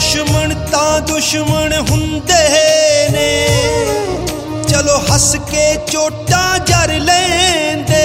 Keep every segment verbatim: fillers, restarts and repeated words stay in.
दुश्मन तां दुश्मन हुंदे ने, चलो हस के चोटां जर लैंदे।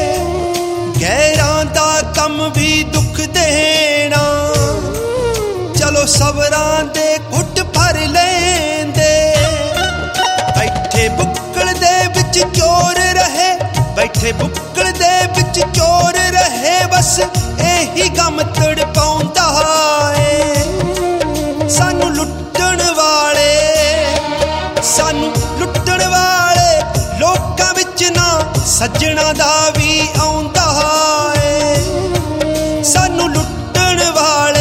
गैरां दा कम भी दुख देना, चलो सबरां दे घुट भर लैंदे। बैठे बुक्कल दे विच चोर रहे, बैठे बुक्कल दे विच चोर रहे, बस एही गम तड़पाउंदा है सानू लुट्टण वाले। सानू लुट्टण वाले लोकां विच ना सज्जणा दा भी आउंदा है, सानू लुट्टण वाले।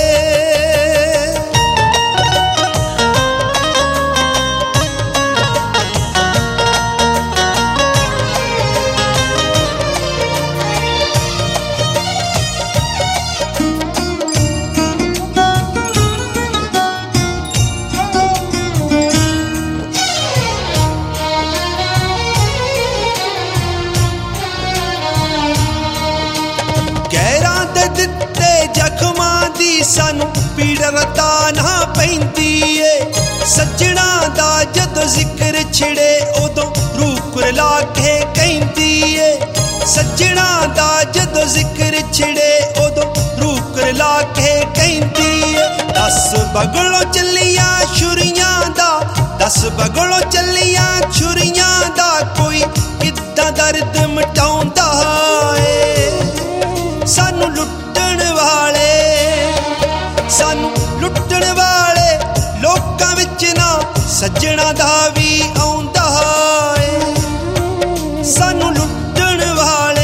दिते जख्मां दी सानू पीड़ रता ना पैंदी ए। सज्जणा दा जदों जिक्र छिड़े उदों रूह कुरला के कहंदी ए। सज्जणा दा जदों जिक्र छिड़े उदों रूह कुरला के कहंदी ए। दस बगलों चलियां छुरियां दा, दस बगलों चलियां छुरियां दा, कोई किद्दां दर्द मिटाउंदा है सानू लुट्टण वाले। सानू लुट्टण वाले लोकां विच ना सज्जणा दा भी आउंदा है, सानू लुट्टण वाले।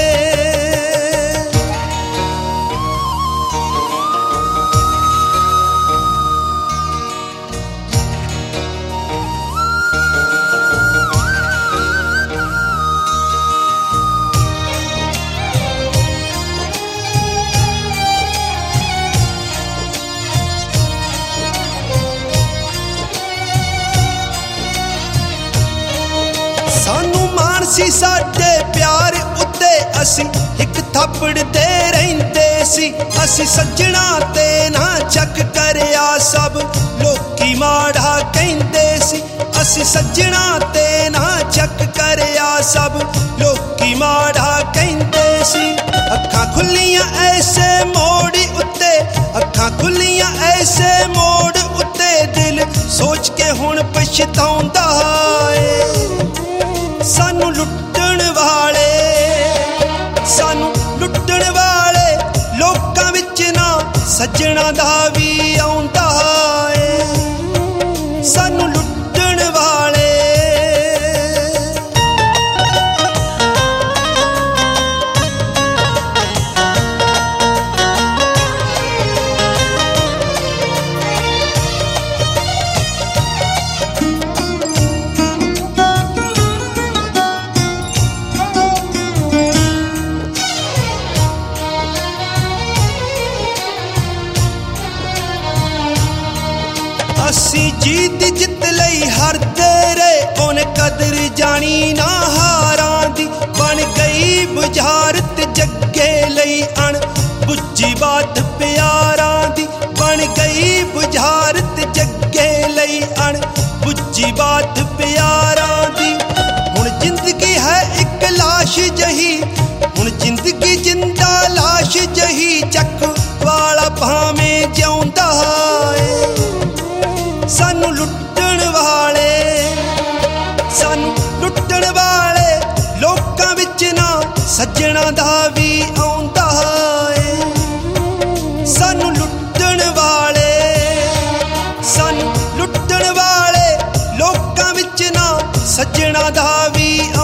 सानू मान सी साडे प्यार उत्ते, असी एक थप्पड़ दे रहिंदे सी। असी सज्जणा ते ना चक करया, सब लोकी माड़ा कहंदे सी। असी सज्जणा ते ना चक करया, सब लोकी माड़ा कहंदे सी। अखां खुलियां ऐसे मोड़ उत्ते, अखां खुलियां ऐसे मोड़ उत्ते, दिल सोच के हुण पछताउंदा है सानू लुट्टण वाले। सानू लुट्टण वाले लोकां विच ना सज्जणा दा भी आउंदा है, सानू लुट्टण वाले। असी जीत जित लई हरदे रहे, ओने कदर जानी ना हारां दी। बन गई बुझारत जग्गे लई अण बुझी बात प्यारां दी। बन गई बुझारत जग्गे लई अण बुझी बात प्यारां दी। हुण जिंदगी है एक लाश जही, हुण जिंदगी जिंदा लाश जही, चक वाला भावें जिउंदा है सानू लुट्टण वाले। सानू लुट्टण वाले लोकां विच ना सज्जणा दा भी आउंदा है, सानू लुट्टण वाले। सानू लुट्टण वाले लोकां विच ना सज्जणा दा भी